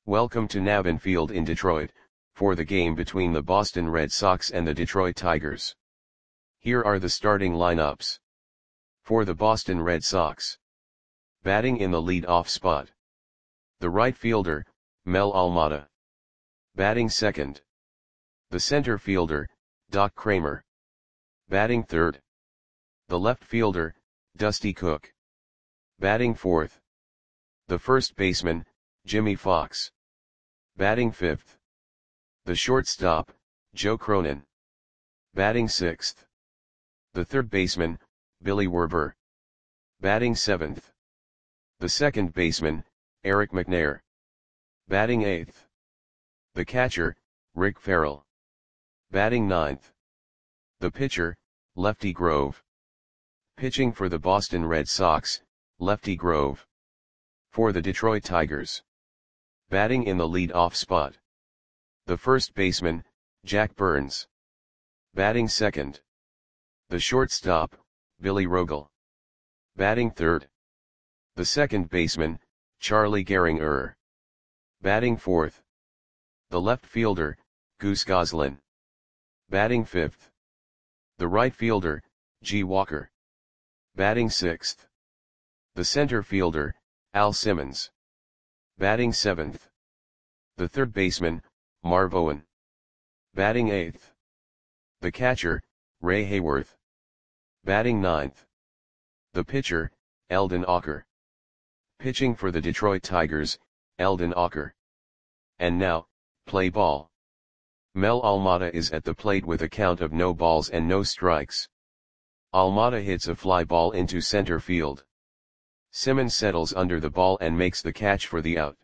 Welcome to Navin Field in Detroit, for the game between the Boston Red Sox and the Detroit Tigers. Here are the starting lineups. For the Boston Red Sox. Batting in the lead-off spot. The right fielder, Mel Almada. Batting second. The center fielder, Doc Kramer. Batting third. The left fielder, Dusty Cook. Batting fourth. The first baseman, Jimmy Fox. Batting fifth. The shortstop, Joe Cronin. Batting sixth. The third baseman, Billy Werber. Batting seventh. The second baseman, Eric McNair. Batting eighth. The catcher, Rick Farrell. Batting ninth. The pitcher, Lefty Grove. Pitching for the Boston Red Sox, Lefty Grove. For the Detroit Tigers. Batting in the lead-off spot. The first baseman, Jack Burns. Batting second. The shortstop, Billy Rogel. Batting third. The second baseman, Charlie Gehringer. Batting fourth. The left fielder, Goose Goslin. Batting fifth. The right fielder, G. Walker. Batting sixth. The center fielder, Al Simmons. Batting seventh. The third baseman, Marv Owen. Batting eighth. The catcher, Ray Hayworth. Batting ninth. The pitcher, Eldon Ocker. Pitching for the Detroit Tigers, Eldon Ocker. And now, play ball. Mel Almada is at the plate with a count of no balls and no strikes. Almada hits a fly ball into center field. Simmons settles under the ball and makes the catch for the out.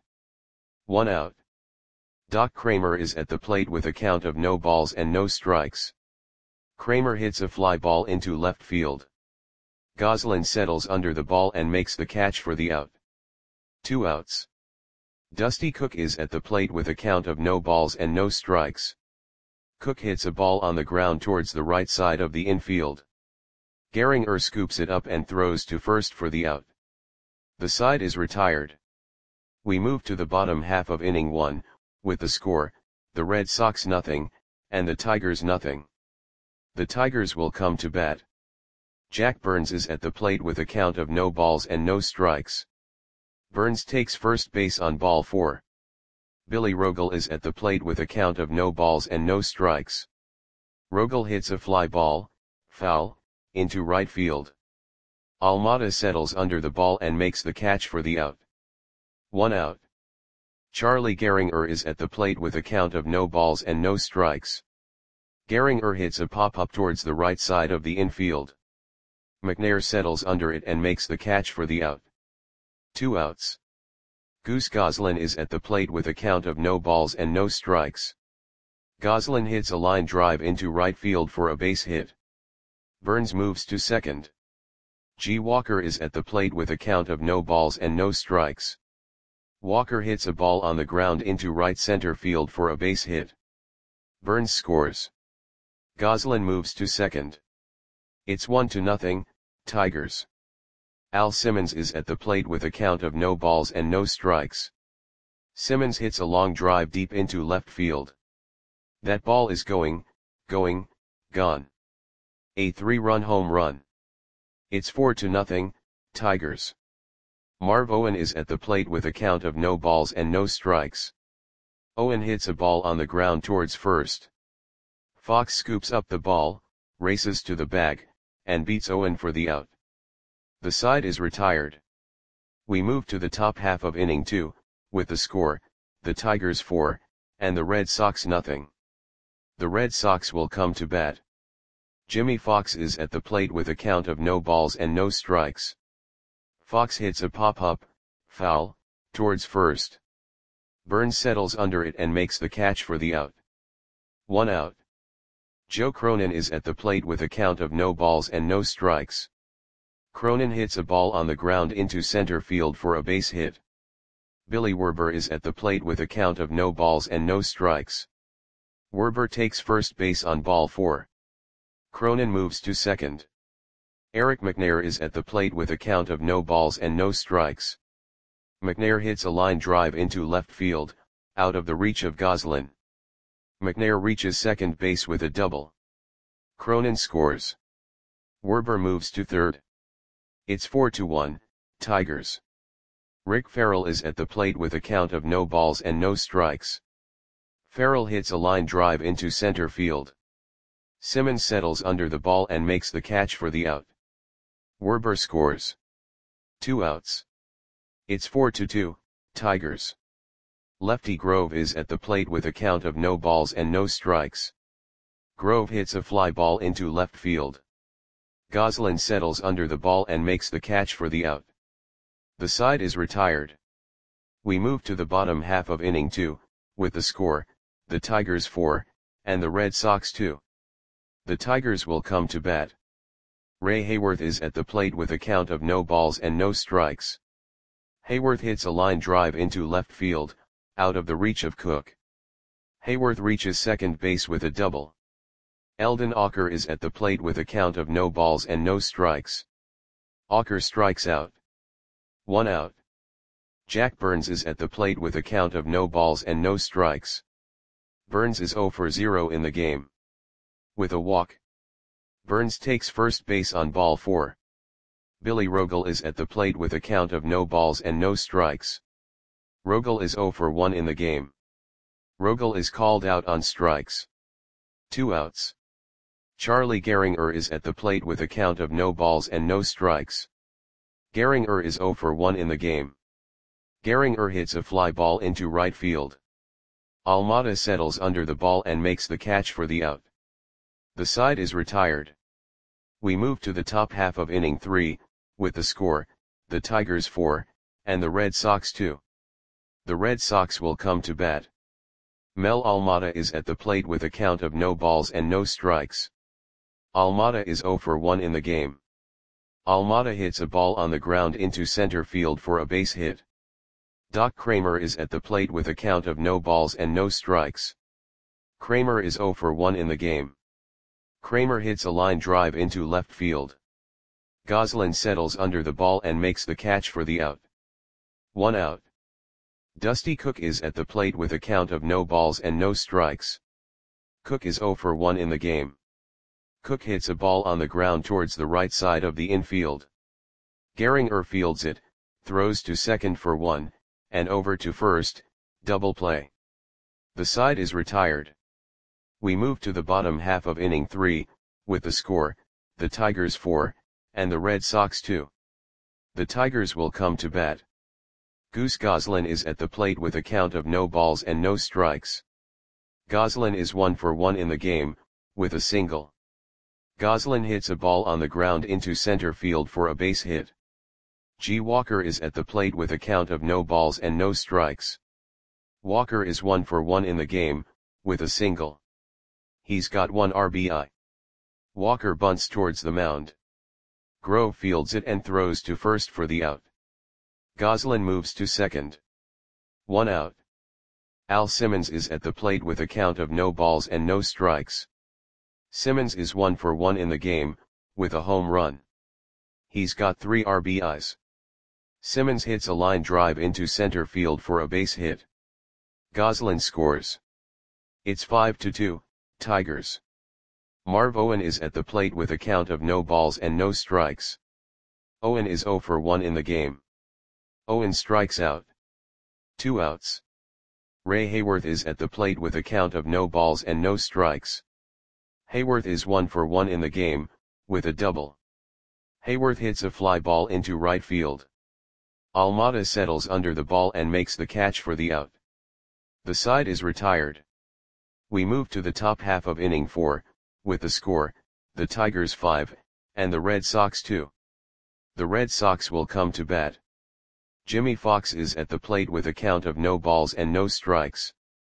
1 out. Doc Kramer is at the plate with a count of no balls and no strikes. Kramer hits a fly ball into left field. Goslin settles under the ball and makes the catch for the out. 2 outs. Dusty Cook is at the plate with a count of no balls and no strikes. Cook hits a ball on the ground towards the right side of the infield. Gehringer scoops it up and throws to first for the out. The side is retired. We move to the bottom half of inning 1, with the score, the Red Sox nothing, and the Tigers nothing. The Tigers will come to bat. Jack Burns is at the plate with a count of no balls and no strikes. Burns takes first base on ball 4. Billy Rogel is at the plate with a count of no balls and no strikes. Rogel hits a fly ball, foul, into right field. Almada settles under the ball and makes the catch for the out. 1 out. Charlie Gehringer is at the plate with a count of no balls and no strikes. Gehringer hits a pop-up towards the right side of the infield. McNair settles under it and makes the catch for the out. 2 outs. Goose Goslin is at the plate with a count of no balls and no strikes. Goslin hits a line drive into right field for a base hit. Burns moves to second. G. Walker is at the plate with a count of no balls and no strikes. Walker hits a ball on the ground into right center field for a base hit. Burns scores. Goslin moves to second. It's 1-0, Tigers. Al Simmons is at the plate with a count of no balls and no strikes. Simmons hits a long drive deep into left field. That ball is gone. A 3-run home run. It's 4-0, Tigers. Marv Owen is at the plate with a count of no balls and no strikes. Owen hits a ball on the ground towards first. Fox scoops up the ball, races to the bag, and beats Owen for the out. The side is retired. We move to the top half of inning 2, with the score, the Tigers 4, and the Red Sox nothing. The Red Sox will come to bat. Jimmy Fox is at the plate with a count of no balls and no strikes. Fox hits a pop-up, foul, towards first. Burns settles under it and makes the catch for the out. 1 out. Joe Cronin is at the plate with a count of no balls and no strikes. Cronin hits a ball on the ground into center field for a base hit. Billy Werber is at the plate with a count of no balls and no strikes. Werber takes first base on ball 4. Cronin moves to second. Eric McNair is at the plate with a count of no balls and no strikes. McNair hits a line drive into left field, out of the reach of Goslin. McNair reaches second base with a double. Cronin scores. Werber moves to third. It's 4-1, Tigers. Rick Farrell is at the plate with a count of no balls and no strikes. Farrell hits a line drive into center field. Simmons settles under the ball and makes the catch for the out. Werber scores. 2 outs. It's 4-2, Tigers. Lefty Grove is at the plate with a count of no balls and no strikes. Grove hits a fly ball into left field. Goslin settles under the ball and makes the catch for the out. The side is retired. We move to the bottom half of inning 2, with the score, the Tigers 4, and the Red Sox 2. The Tigers will come to bat. Ray Hayworth is at the plate with a count of no balls and no strikes. Hayworth hits a line drive into left field, out of the reach of Cook. Hayworth reaches second base with a double. Eldon Auker is at the plate with a count of no balls and no strikes. Auker strikes out. 1 out. Jack Burns is at the plate with a count of no balls and no strikes. Burns is 0 for 0 in the game. With a walk. Burns takes first base on ball 4. Billy Rogel is at the plate with a count of no balls and no strikes. Rogel is 0 for 1 in the game. Rogel is called out on strikes. 2 outs. Charlie Gehringer is at the plate with a count of no balls and no strikes. Gehringer is 0 for 1 in the game. Gehringer hits a fly ball into right field. Almada settles under the ball and makes the catch for the out. The side is retired. We move to the top half of inning 3, with the score, the Tigers 4, and the Red Sox 2. The Red Sox will come to bat. Mel Almada is at the plate with a count of no balls and no strikes. Almada is 0 for 1 in the game. Almada hits a ball on the ground into center field for a base hit. Doc Kramer is at the plate with a count of no balls and no strikes. Kramer is 0 for 1 in the game. Kramer hits a line drive into left field. Goslin settles under the ball and makes the catch for the out. 1 out. Dusty Cook is at the plate with a count of no balls and no strikes. Cook is 0 for 1 in the game. Cook hits a ball on the ground towards the right side of the infield. Gehringer fields it, throws to second for 1, and over to first, double play. The side is retired. We move to the bottom half of inning 3, with the score, the Tigers 4, and the Red Sox 2. The Tigers will come to bat. Goose Goslin is at the plate with a count of no balls and no strikes. Goslin is 1 for 1 in the game, with a single. Goslin hits a ball on the ground into center field for a base hit. G. Walker is at the plate with a count of no balls and no strikes. Walker is 1 for 1 in the game, with a single. He's got 1 RBI. Walker bunts towards the mound. Grove fields it and throws to first for the out. Goslin moves to second. 1 out. Al Simmons is at the plate with a count of no balls and no strikes. Simmons is 1 for 1 in the game, with a home run. He's got 3 RBIs. Simmons hits a line drive into center field for a base hit. Goslin scores. It's 5-2, Tigers. Marv Owen is at the plate with a count of no balls and no strikes. Owen is 0 for 1 in the game. Owen strikes out. 2 outs. Ray Hayworth is at the plate with a count of no balls and no strikes. Hayworth is 1 for 1 in the game, with a double. Hayworth hits a fly ball into right field. Almada settles under the ball and makes the catch for the out. The side is retired. We move to the top half of inning 4, with the score, the Tigers 5, and the Red Sox 2. The Red Sox will come to bat. Jimmy Fox is at the plate with a count of no balls and no strikes.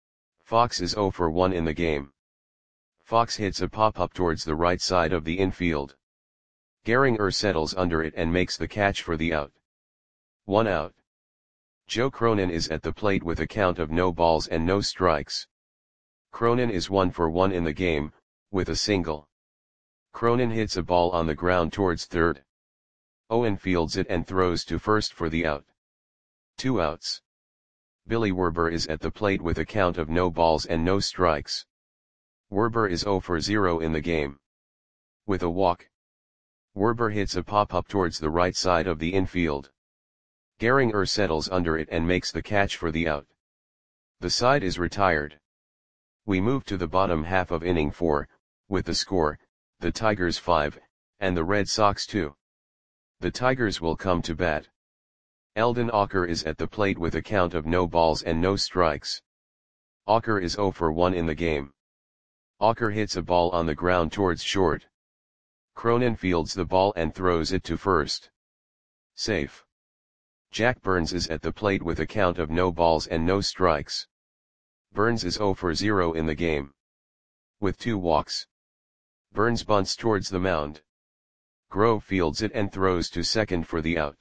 Fox is 0 for 1 in the game. Fox hits a pop-up towards the right side of the infield. Gehringer settles under it and makes the catch for the out. 1 out. Joe Cronin is at the plate with a count of no balls and no strikes. Cronin is 1 for 1 in the game, with a single. Cronin hits a ball on the ground towards third. Owen fields it and throws to first for the out. 2 outs. Billy Werber is at the plate with a count of no balls and no strikes. Werber is 0 for 0 in the game. With a walk, Werber hits a pop-up towards the right side of the infield. Gehringer settles under it and makes the catch for the out. The side is retired. We move to the bottom half of inning 4, with the score, the Tigers 5, and the Red Sox 2. The Tigers will come to bat. Eldon Auker is at the plate with a count of no balls and no strikes. Auker is 0 for 1 in the game. Auker hits a ball on the ground towards short. Cronin fields the ball and throws it to first. Safe. Jack Burns is at the plate with a count of no balls and no strikes. Burns is 0 for 0 in the game. With 2 walks, Burns bunts towards the mound. Grove fields it and throws to second for the out.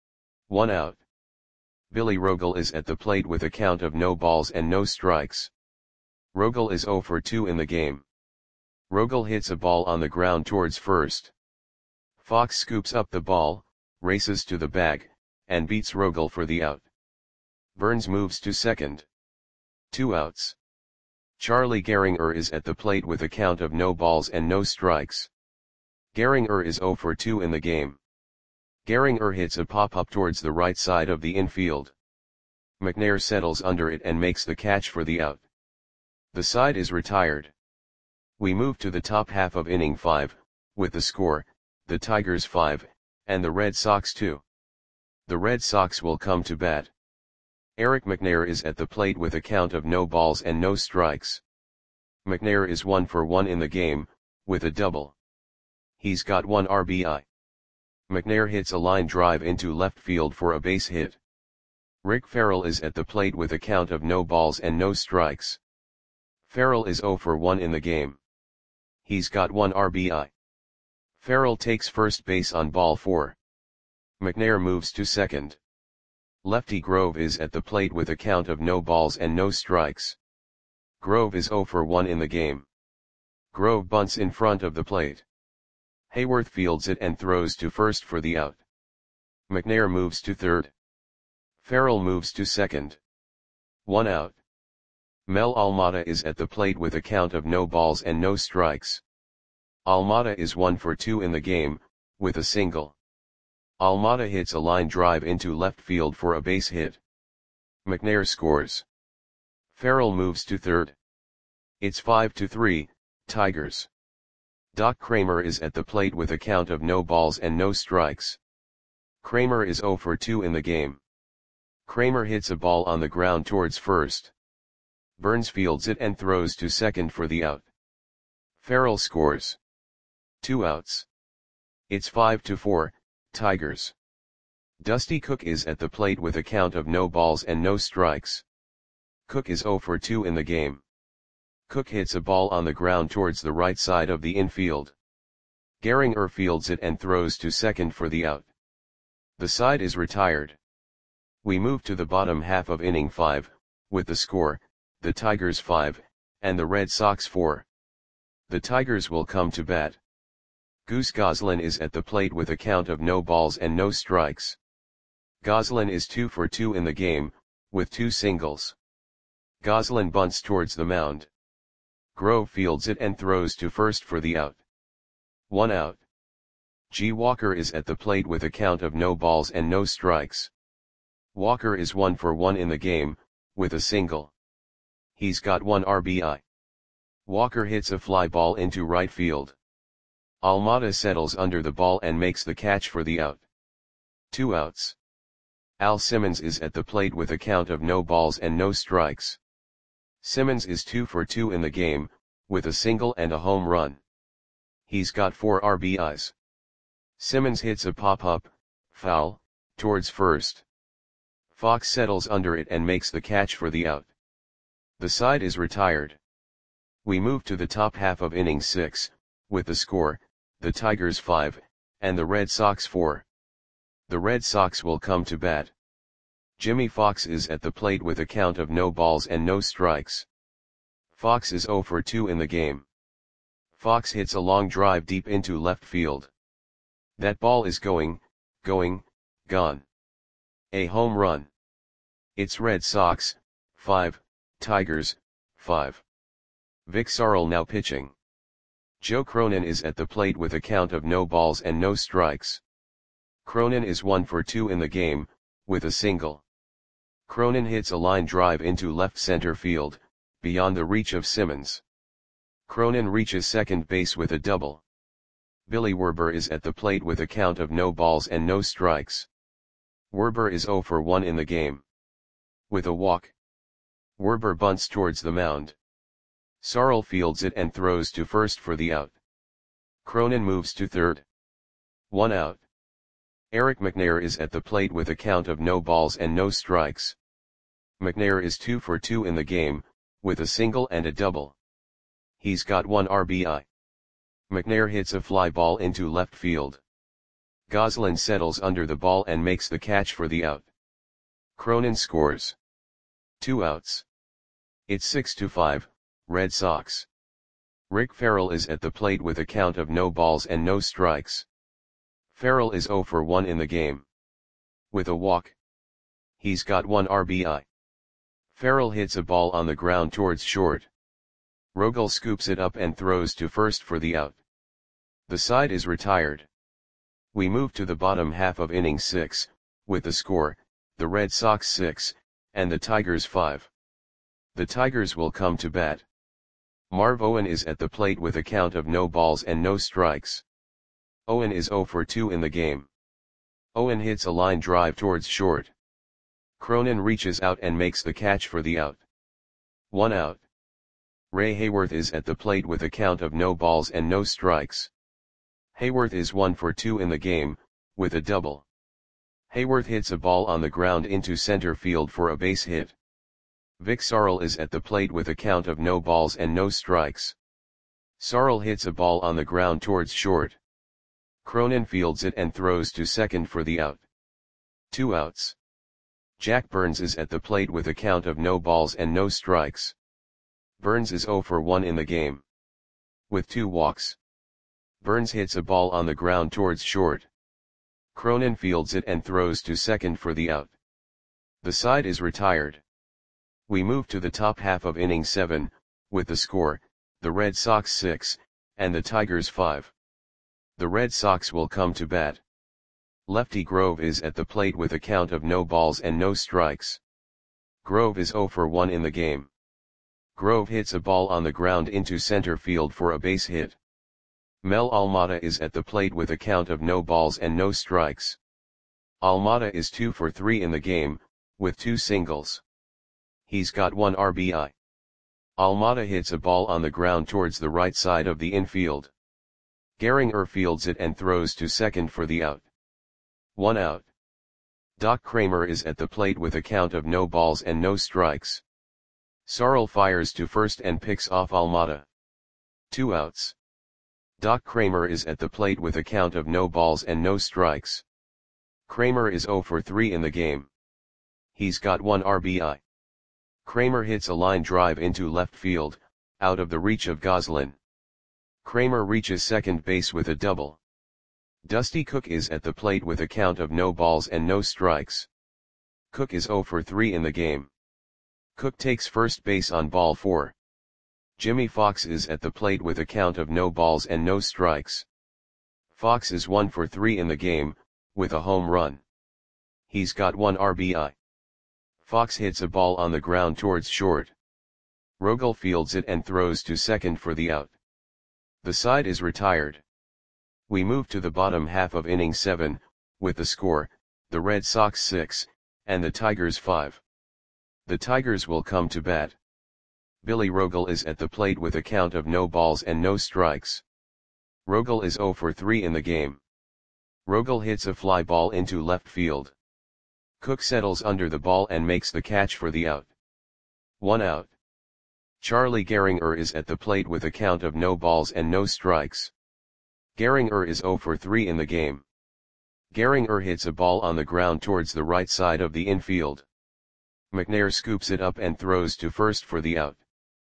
1 out. Billy Rogel is at the plate with a count of no balls and no strikes. Rogel is 0 for 2 in the game. Rogel hits a ball on the ground towards first. Fox scoops up the ball, races to the bag, and beats Rogel for the out. Burns moves to second. 2 outs. Charlie Gehringer is at the plate with a count of no balls and no strikes. Gehringer is 0 for 2 in the game. Gehringer hits a pop-up towards the right side of the infield. McNair settles under it and makes the catch for the out. The side is retired. We move to the top half of inning 5, with the score, the Tigers 5, and the Red Sox 2. The Red Sox will come to bat. Eric McNair is at the plate with a count of no balls and no strikes. McNair is 1 for 1 in the game, with a double. He's got 1 RBI. McNair hits a line drive into left field for a base hit. Rick Farrell is at the plate with a count of no balls and no strikes. Farrell is 0 for 1 in the game. He's got 1 RBI. Farrell takes first base on ball 4. McNair moves to second. Lefty Grove is at the plate with a count of no balls and no strikes. Grove is 0 for 1 in the game. Grove bunts in front of the plate. Hayworth fields it and throws to first for the out. McNair moves to third. Farrell moves to second. 1 out. Mel Almada is at the plate with a count of no balls and no strikes. Almada is 1 for 2 in the game, with a single. Almada hits a line drive into left field for a base hit. McNair scores. Farrell moves to third. It's 5-3, Tigers. Doc Kramer is at the plate with a count of no balls and no strikes. Kramer is 0 for 2 in the game. Kramer hits a ball on the ground towards first. Burns fields it and throws to second for the out. Farrell scores. 2 outs. It's 5-4, Tigers. Dusty Cook is at the plate with a count of no balls and no strikes. Cook is 0 for 2 in the game. Cook hits a ball on the ground towards the right side of the infield. Gehringer fields it and throws to second for the out. The side is retired. We move to the bottom half of inning 5, with the score, the Tigers 5, and the Red Sox 4. The Tigers will come to bat. Goose Goslin is at the plate with a count of no balls and no strikes. Goslin is 2 for 2 in the game, with 2 singles. Goslin bunts towards the mound. Grove fields it and throws to first for the out. 1 out. G. Walker is at the plate with a count of no balls and no strikes. Walker is 1 for 1 in the game, with a single. He's got 1 RBI. Walker hits a fly ball into right field. Almada settles under the ball and makes the catch for the out. 2 outs. Al Simmons is at the plate with a count of no balls and no strikes. Simmons is 2 for 2 in the game, with a single and a home run. He's got 4 RBIs. Simmons hits a pop-up, foul, towards first. Fox settles under it and makes the catch for the out. The side is retired. We move to the top half of inning 6, with the score, the Tigers 5, and the Red Sox 4. The Red Sox will come to bat. Jimmy Fox is at the plate with a count of no balls and no strikes. Fox is 0 for 2 in the game. Fox hits a long drive deep into left field. That ball is gone. A home run. It's Red Sox, 5, Tigers, 5. Vic Sarl now pitching. Joe Cronin is at the plate with a count of no balls and no strikes. Cronin is 1 for 2 in the game, with a single. Cronin hits a line drive into left center field, beyond the reach of Simmons. Cronin reaches second base with a double. Billy Werber is at the plate with a count of no balls and no strikes. Werber is 0 for 1 in the game. With a walk. Werber bunts towards the mound. Sarl fields it and throws to first for the out. Cronin moves to third. 1 out. Eric McNair is at the plate with a count of no balls and no strikes. McNair is 2 for 2 in the game, with a single and a double. He's got 1 RBI. McNair hits a fly ball into left field. Goslin settles under the ball and makes the catch for the out. Cronin scores. 2 outs. It's 6-5, Red Sox. Rick Farrell is at the plate with a count of no balls and no strikes. Farrell is 0 for 1 in the game. With a walk. He's got 1 RBI. Farrell hits a ball on the ground towards short. Rogel scoops it up and throws to first for the out. The side is retired. We move to the bottom half of inning 6, with the score, the Red Sox 6, and the Tigers 5. The Tigers will come to bat. Marv Owen is at the plate with a count of no balls and no strikes. Owen is 0 for 2 in the game. Owen hits a line drive towards short. Cronin reaches out and makes the catch for the out. 1 out. Ray Hayworth is at the plate with a count of no balls and no strikes. Hayworth is 1 for 2 in the game, with a double. Hayworth hits a ball on the ground into center field for a base hit. Vic Sarl is at the plate with a count of no balls and no strikes. Sarl hits a ball on the ground towards short. Cronin fields it and throws to second for the out. 2 outs. Jack Burns is at the plate with a count of no balls and no strikes. Burns is 0 for 1 in the game. With 2 walks. Burns hits a ball on the ground towards short. Cronin fields it and throws to second for the out. The side is retired. We move to the top half of inning 7, with the score, the Red Sox 6, and the Tigers 5. The Red Sox will come to bat. Lefty Grove is at the plate with a count of no balls and no strikes. Grove is 0 for 1 in the game. Grove hits a ball on the ground into center field for a base hit. Mel Almada is at the plate with a count of no balls and no strikes. Almada is 2 for 3 in the game, with 2 singles. He's got 1 RBI. Almada hits a ball on the ground towards the right side of the infield. Gehringer fields it and throws to second for the out. 1 out. Doc Kramer is at the plate with a count of no balls and no strikes. Sarl fires to first and picks off Almada. 2 outs. Doc Kramer is at the plate with a count of no balls and no strikes. Kramer is 0 for 3 in the game. He's got 1 RBI. Kramer hits a line drive into left field, out of the reach of Goslin. Kramer reaches second base with a double. Dusty Cook is at the plate with a count of no balls and no strikes. Cook is 0 for 3 in the game. Cook takes first base on ball 4. Jimmy Fox is at the plate with a count of no balls and no strikes. Fox is 1 for 3 in the game, with a home run. He's got 1 RBI. Fox hits a ball on the ground towards short. Rogel fields it and throws to second for the out. The side is retired. We move to the bottom half of inning 7, with the score, the Red Sox 6, and the Tigers 5. The Tigers will come to bat. Billy Rogel is at the plate with a count of no balls and no strikes. Rogel is 0 for 3 in the game. Rogel hits a fly ball into left field. Cook settles under the ball and makes the catch for the out. 1 out. Charlie Gehringer is at the plate with a count of no balls and no strikes. Gehringer is 0 for 3 in the game. Gehringer hits a ball on the ground towards the right side of the infield. McNair scoops it up and throws to first for the out.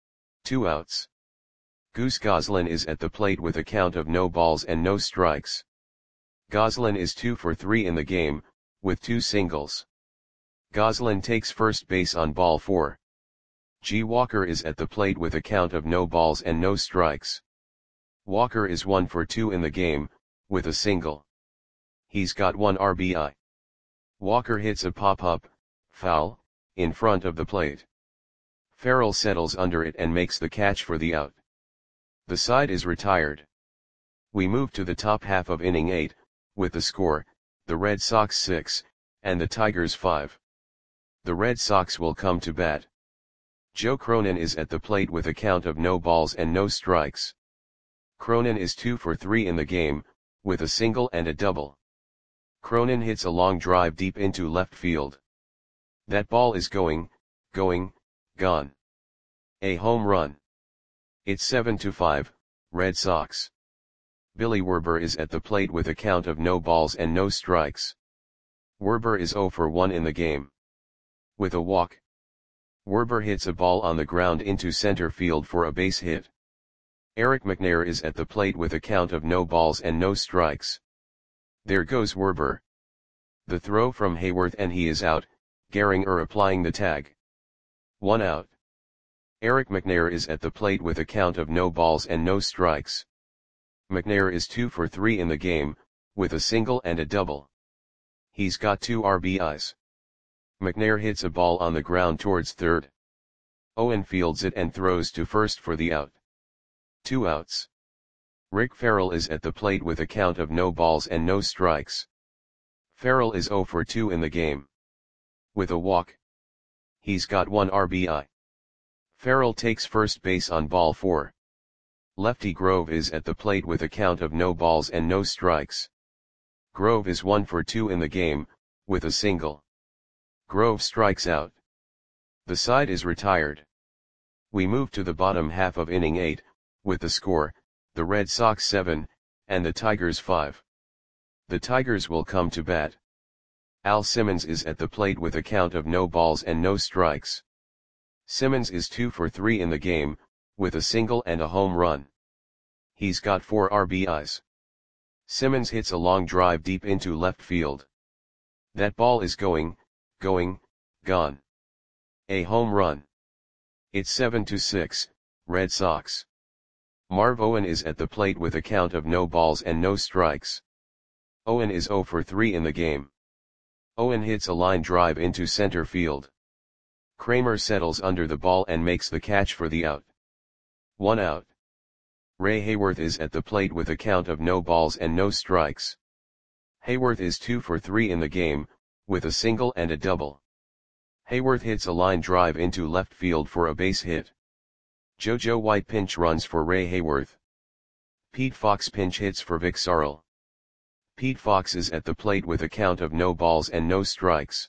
2 outs. Goose Goslin is at the plate with a count of no balls and no strikes. Goslin is 2 for 3 in the game, with 2 singles. Goslin takes first base on ball 4. G. Walker is at the plate with a count of no balls and no strikes. Walker is 1 for 2 in the game, with a single. He's got 1 RBI. Walker hits a pop-up, foul, in front of the plate. Farrell settles under it and makes the catch for the out. The side is retired. We move to the top half of inning 8, with the score, the Red Sox 6, and the Tigers 5. The Red Sox will come to bat. Joe Cronin is at the plate with a count of no balls and no strikes. Cronin is 2 for 3 in the game, with a single and a double. Cronin hits a long drive deep into left field. That ball is going, gone. A home run. It's 7-5, Red Sox. Billy Werber is at the plate with a count of no balls and no strikes. Werber is 0 for 1 in the game. With a walk. Werber hits a ball on the ground into center field for a base hit. Eric McNair is at the plate with a count of no balls and no strikes. There goes Werber. The throw from Hayworth and he is out, Gehringer applying the tag. 1 out. Eric McNair is at the plate with a count of no balls and no strikes. McNair is 2 for 3 in the game, with a single and a double. He's got 2 RBIs. McNair hits a ball on the ground towards third. Owen fields it and throws to first for the out. 2 outs. Rick Farrell is at the plate with a count of no balls and no strikes. Farrell is 0 for 2 in the game. With a walk. He's got 1 RBI. Farrell takes first base on ball 4. Lefty Grove is at the plate with a count of no balls and no strikes. Grove is 1 for 2 in the game, with a single. Grove strikes out. The side is retired. We move to the bottom half of inning 8, with the score, the Red Sox 7, and the Tigers 5. The Tigers will come to bat. Al Simmons is at the plate with a count of no balls and no strikes. Simmons is 2 for 3 in the game, with a single and a home run. He's got 4 RBIs. Simmons hits a long drive deep into left field. That ball is going, gone. A home run. It's 7-6, Red Sox. Marv Owen is at the plate with a count of no balls and no strikes. Owen is 0 for 3 in the game. Owen hits a line drive into center field. Kramer settles under the ball and makes the catch for the out. 1 out. Ray Hayworth is at the plate with a count of no balls and no strikes. Hayworth is 2 for 3 in the game, with a single and a double. Hayworth hits a line drive into left field for a base hit. JoJo White pinch runs for Ray Hayworth. Pete Fox pinch hits for Vic Sarl. Pete Fox is at the plate with a count of no balls and no strikes.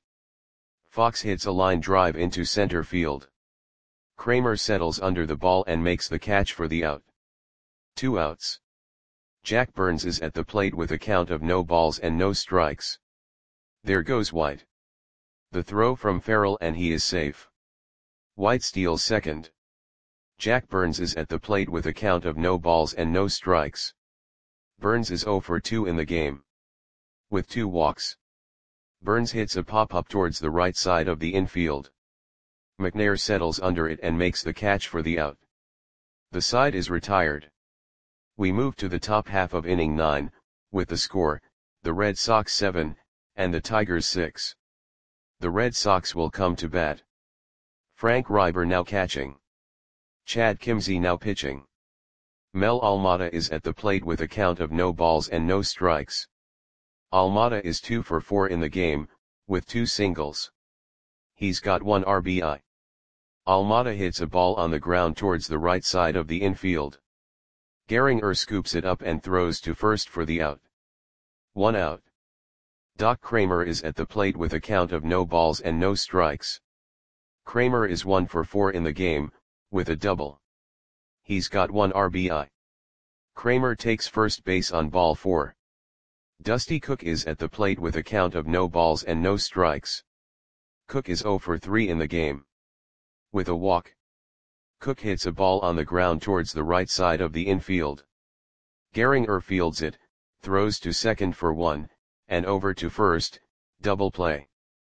Fox hits a line drive into center field. Kramer settles under the ball and makes the catch for the out. 2 outs. Jack Burns is at the plate with a count of no balls and no strikes. There goes White. The throw from Farrell and he is safe. White steals second. Jack Burns is at the plate with a count of no balls and no strikes. Burns is 0 for 2 in the game. With 2 walks. Burns hits a pop-up towards the right side of the infield. McNair settles under it and makes the catch for the out. The side is retired. We move to the top half of inning 9, with the score, the Red Sox 7, and the Tigers 6. The Red Sox will come to bat. Frank Reiber now catching. Chad Kimzey now pitching. Mel Almada is at the plate with a count of no balls and no strikes. Almada is 2 for 4 in the game, with 2 singles. He's got 1 RBI. Almada hits a ball on the ground towards the right side of the infield. Gehringer scoops it up and throws to first for the out. 1 out. Doc Kramer is at the plate with a count of no balls and no strikes. Kramer is 1 for 4 in the game, with a double. He's got 1 RBI. Kramer takes first base on ball 4. Dusty Cook is at the plate with a count of no balls and no strikes. Cook is 0 for 3 in the game. With a walk. Cook hits a ball on the ground towards the right side of the infield. Gehringer fields it, throws to second for 1, and over to first, double play.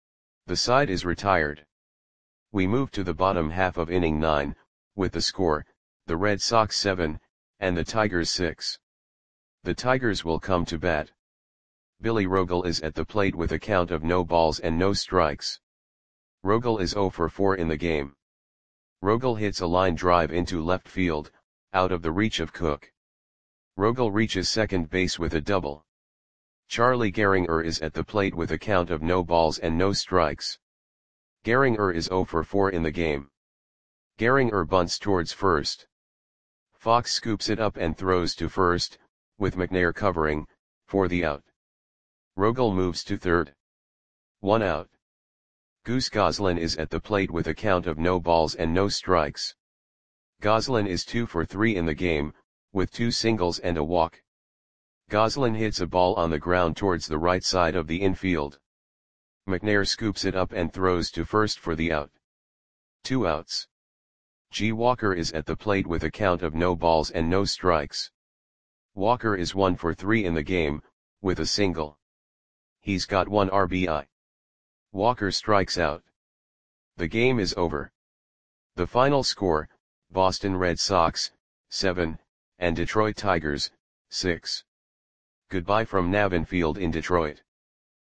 The side is retired. We move to the bottom half of inning 9, with the score, the Red Sox 7, and the Tigers 6. The Tigers will come to bat. Billy Rogel is at the plate with a count of no balls and no strikes. Rogel is 0 for 4 in the game. Rogel hits a line drive into left field, out of the reach of Cook. Rogel reaches second base with a double. Charlie Gehringer is at the plate with a count of no balls and no strikes. Gehringer is 0 for 4 in the game. Gehringer bunts towards first. Fox scoops it up and throws to first, with McNair covering, for the out. Rogel moves to third. 1 out. Goose Goslin is at the plate with a count of no balls and no strikes. Goslin is 2 for 3 in the game, with 2 singles and a walk. Goslin hits a ball on the ground towards the right side of the infield. McNair scoops it up and throws to first for the out. 2 outs. G. Walker is at the plate with a count of no balls and no strikes. Walker is 1 for 3 in the game, with a single. He's got 1 RBI. Walker strikes out. The game is over. The final score, Boston Red Sox, 7, and Detroit Tigers, 6. Goodbye from Navin Field in Detroit.